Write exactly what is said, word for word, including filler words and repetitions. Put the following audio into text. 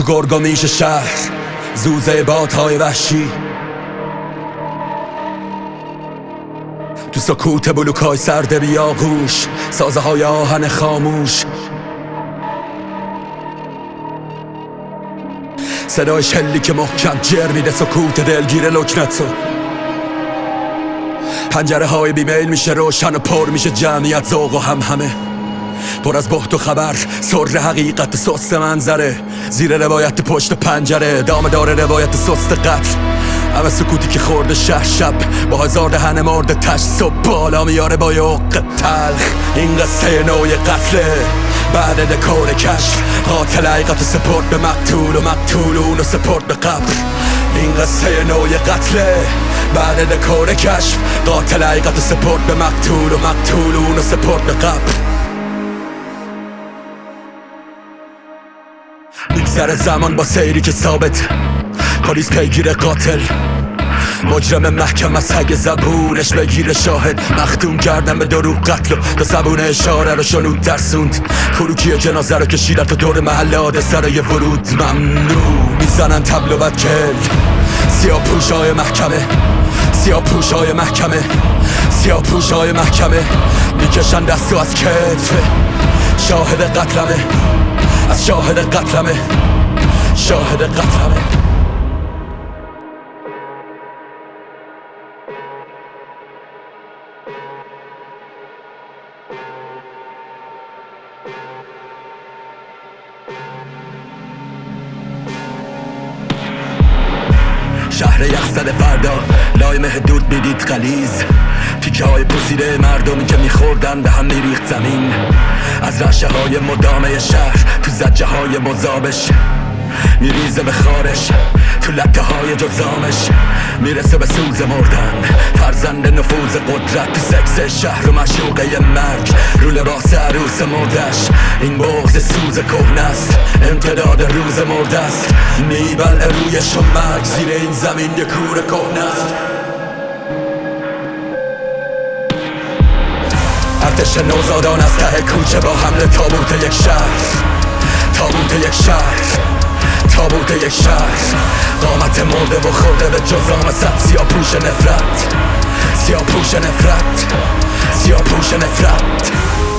تو گرگومیش شهر، زوزه بادهای وحشی، تو سکوت بلوکای سرد بیاغوش، سازه های آهن خاموش، صدای شلی که محکم جر میده سکوت دلگیر لکنتو. پنجره های بیمیل میشه روشن و پر میشه جمعیت، ذوق و هم همه پر از بحت و خبر، سر حقیقت سست منظره، زیر روایت پشت پنجره، دامه داره روایت سست قتل، همه سکوتی که خورده شهر شب با هزار دهن مرد تش، صبح بالا میاره با یه عقد تلخ. این قصه نوع قتله بعد دکور کشف، قاتل حقیقت سپرد به مقتول و مقتول اونو سپرد به قبر. این قصه نوع قتله بعد دکور کشف، قاتل حقیقت سپرد به مقتول و مقتول اونو سپرد به قبر. میگذره زمان با سیری که ثابت، پلیس پیگیر قاتل، مجرم محکم از حق زبونش بگیر شاهد، مختوم کردن به دروغ قتل و تا زبون اشاره رو شنود ترسوند. کروکی جنازه رو کشیدن تا دور محله حادثه رو یه ورود ممنوع، میزنن تبل و بدکل، سیاه پوشای محکمه، سیاه پوشای محکمه، سیاه پوشای محکمه، میکشن دستو از کتف شاهد قتلمه، از شاهد قتلمه، شاهد قتلمه. شهر یخزده فردا لای محدود میدید غلیظ، تیکه های پوسیده مردمی که میخوردن به هم میریخت زمین، از رشه های مدامه شهر تو زجه های مذابش میریزه به خارش، تو لکه های جزامش میرسه به سوز مردن، فرزند نفوذ قدرت تو سکس شهر و مشوقه مرگ، رو لباس عروس مردش. این بغض سوز کهنه است، امتداد روز مرده است، میبلع رویش و مرگ، زیر این زمین یه کور کهنه است. ارتش نوزادان از ته کوچه با حمله تابوت یک شهر، تابوت یک شهر، تابوت یک شهر، قامت مرده و خورده به جزام صد سیاه پوش نفرت، سیاه پوش نفرت، سیاه پوش نفرت.